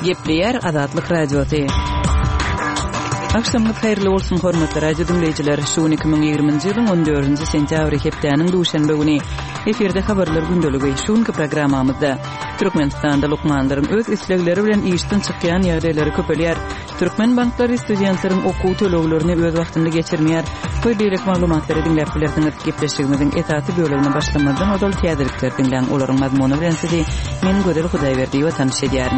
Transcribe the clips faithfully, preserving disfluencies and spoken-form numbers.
Gepleyer Azatlyk radiosu. Akşamınız hayırlı olsun hormatly radio dinleyijiler. Şu iki ming ýygrymynjy ýylyň on dördünji sentýabr hepdeniň duşanbe güni eferde habarlar gündöligi şuňky programmamyzda Türkmenistanda lukmanlaryň öz islegleri bilen işden çykýan ýagdaýlary köpelýär. Türkmen banklary studentlaryň okuw töleglerini öz wagtynda geçirmeýär. Köýdirek maglumatlary dinläp bilersiňiz. Gepleşigimiziň esasy bölümine başlamadan odal täzelikler dinleň olaryň mazmuny bilen sizi men Gödel Hudaýberdi we tanış edýärin.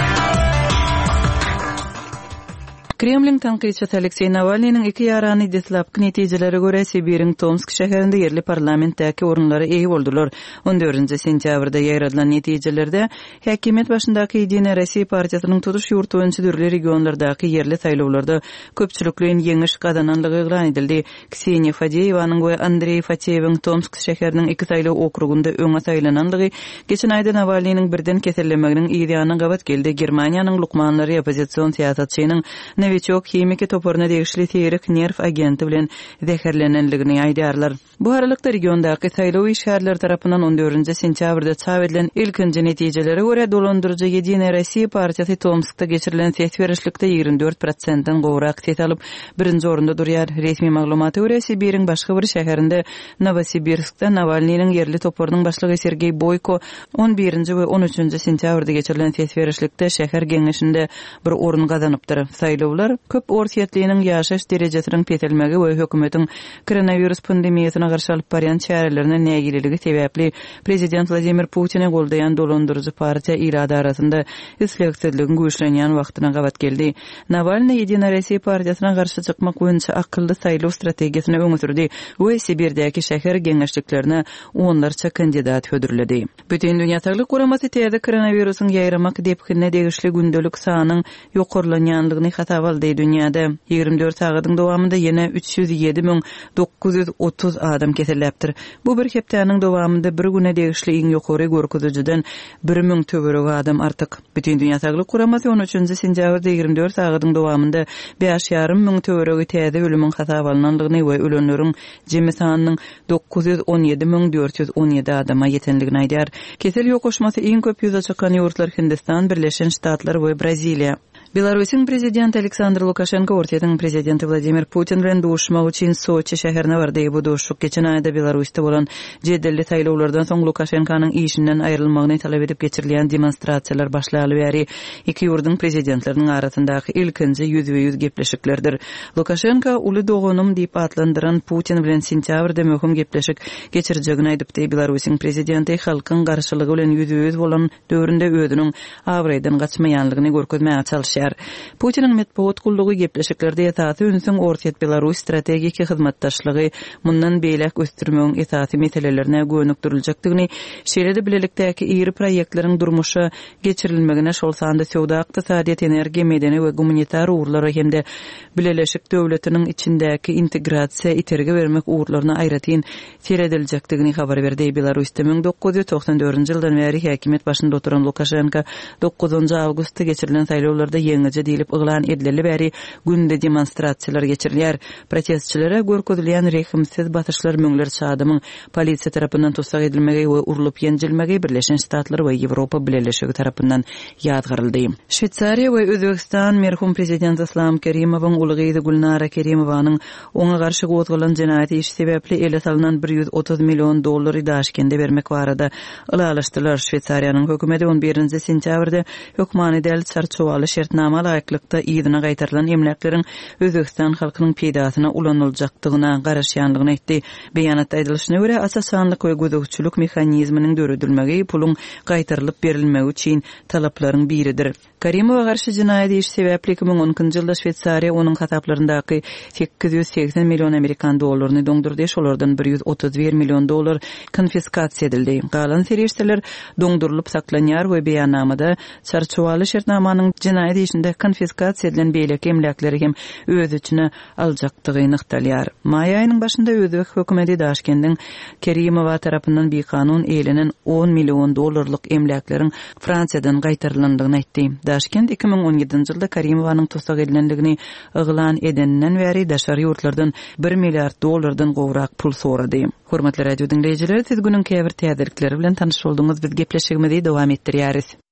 Kremlin tanqidçisi Aleksey Navalnyň iki ýarany deslapky netijelere görä Sibiriň Tomsk şäherinde yerli parlamentdäki orunlary eý boldular. on dördünji sentýabrda ýaradylan netijelerde häkimet başyndaky Ýedine Rossiýa partiýasynyň tutuş ýurtwynçy dürli regionlardaky yerli saýlawlarda köpçülikliň ýeňiş gazananlygy eglan edildi. Kseniýa Fadeýewanyň we Andrey Fatyewiň Tomsk şäheriniň iki saýlaw okrugunda öňe saýlananlygy geçen aýda Navalnyň birden kesellemeginiň ýa-da gabat geldi. Germaniýanyň lukmanlary opozisiýon siýasatçynyň Novichok hemiki toporuna degişli terik nerv agenti bilen zäherlenenligini aýdýarlar. Bu aralykda regiondaky saýlaw işgärleri tarapyndan on dördünji sentýabrda çap edilen ilkinji netijelere görä dolandyrjy Ýedine Rossiýa partiýasy Tomskda geçirilen ses berişlikde ýygrimi dört prosentden gowrak ses alyp birinji orunda durýar. Resmi maglumata görä Sibiriň başga bir şäherinde Novosibirskda Navalnyň yerli toporunyň başlygy Sergey Boyko on birinji we on üçünji sentýabrda geçirilen ses berişlikde şäher geňeşinde bir orun gazanypdyr. Saýlawlar köp orsiýetliğiniň ýaşaş derejesiniň petelmegi we hökümetiň koronavirus pandemiýasyna garşy alyp barýan çärelerine nägiligi sebäpli prezident Vladimir Putin'i goldaýan dolandyrjy partiýa irada arasynda islegsizligin güýçlenýän wagtyna gabat geldi. Navalny Ýedine Rossiýa partiýasyna garşy çykmak boýunça akylly saýlaw strategiýasyny öňe sürdi we Sibirdäki şäher geňeşliklerine onlarça kandidat hödürledi. Bütün dünýä Saglyk Guramasy täze koronawirusyň ýaýramak depkine degişli gündelik sanyň ýokarlanýanlygyny hatabaldy dünýäde. ýygrimi dört sagatyň dowamında ýene üç ýüz ýedi miň dokuz ýüz otuz adam keseläpdir. Bu bir hepdeniň dowamında bir güne degişli iň ýokary görkezijiden bir miň töwerek adam artyk. Bütün dünýä Saglyk Guramasy on üçünji sentýabrda ýygrimi dört sagatyň dowamında beş ýarym miň töweregi täze ölümüň hatabalananlygyny we ölenleriň jemi sanynyň dokuz ýüz on ýedi miň dört ýüz on ýedi adama ýetenligini aýdýar. Kesel ýokaşmasy iň köp ýüze çykan ýurtlar Hindistan, Birleşen Ştatlar we Braziliýa. Belarusyň prezidenti Aleksandr Lukashenko Ortiýanyň prezidenti Vladimir Putin bilen duşmak üçin Soçi şäherine bardy. Bu duşuk geçen aýda Belarusda bolan jedelli saýlawlardan soň Lukashenkonyň işinden aýrylmagyny talap edip geçirilen demonstrasiýalar başlaly bäri iki ýurduň prezidentleriniň arasyndaky ilkinji ýüzbe ýüz gepleşiklerdir. Lukashenko uly dogunum diýip atlandyran Putin bilen sentýabrda möhüm gepleşik geçirjegini aýdypdy. Belarusyň prezidenti halkyň garşylygy bilen ýüzbe ýüz bolan döwründe özüniň awraýdan gaçmaýanlygyny görkezmäge çalışýar. Putiniň medeniýet gullugy gepleşiklerde ýatasy ünsüň Ortiýat Belarus strategik hyzmatdaşlygy mundan beýlek ösdürmegiň esasy meselelerine gönükdiriljakdygyny, şeýlede bilelikdäki iri proýektleriň durmuşa geçirilmegine şol sanda sowda, ykdysadyýat, energiýa, medeni we gumanitar uğurlary hemde Birleşik Döwletiniň içindäki integrasiýa iterge bermek uğurlaryna aýratyn serediljakdygyny habar berdi. Belarusda ming dokuz ýüz toksan dördünji ýyldan bäri häkimet başynda oturan Lukashenko dokuzunji awgustda geçirilen saýlawlarda ýeňice diýilip yglan edileli bäri günde demonstrasiýalar geçirilýär. Protestçilere görkezilýän rehimsiz batyşlar müňler çadymyň polisiýa tarapyndan tutsak edilmegi we urulyp ýenjilmegi Birleşen Ştatlar we Ýewropa Birleşigi tarapyndan ýadgyryldy. Şwitsariýa we Özbegistan merhum prezident Islom Kerimowyň ulygy Gulnara Kerimowanyň oňa garşy gozgulan jenaýat işi sebäpli ele salynan bir ýüz otuz million dollary Daşkende bermek barada ılalaşdylar. Şwitsariýanyň hökümeti on birinji sentýabrda hökmany däl çarçowaly şertnama laýyklykda ýygyna gaýtarylan emlekleriň Özbegistan halkynyň peýdasyna ulanyljakdygyna garaşýanlygyny aýtdy. Beýanatda aýdylyşyna görä asasanlyk we gözegçilik mexanizminiň döredilmegi puluň gaýtarylyp berilmegi üçin talaplaryň biridir. Kerimowa garşy jenaýat işi sebäpli iki ming onunçy ýylda Şwitsariýa onuň hataplaryndaky sekiz ýüz seksen million amerikan dollaryny doňdurdy. Şolardan bir ýüz otuz bir million dollar konfiskasiýa edildi. Galan serişdeler doňdurulyp saklanýar we beýannamada çarçowaly şertnamanyň jenaýat işinde konfiskasiýa edilen beýleki emlakleri hem öz içine aljakdygy nykdalýar. May aýynyň başynda Özbek hökümeti Daşkendiň Kerimowa tarapyndan bir kanun eýlenen on million dollarlyk emlakleriň Fransiýadan gaýtarylandygyny aýtdy. Daşkent iki ming on ýedinji ýylda Kerimowanyň tutsak edilenligini yglan edenden bäri daşary ýurtlardan bir milliard dollardan gowrak pul sorady. Hormatly radio dinleyijiler, siz günüň käbir täzelikleri bilen tanyş bolduňyz. Biz gepleşigimizi dowam etdirýäris.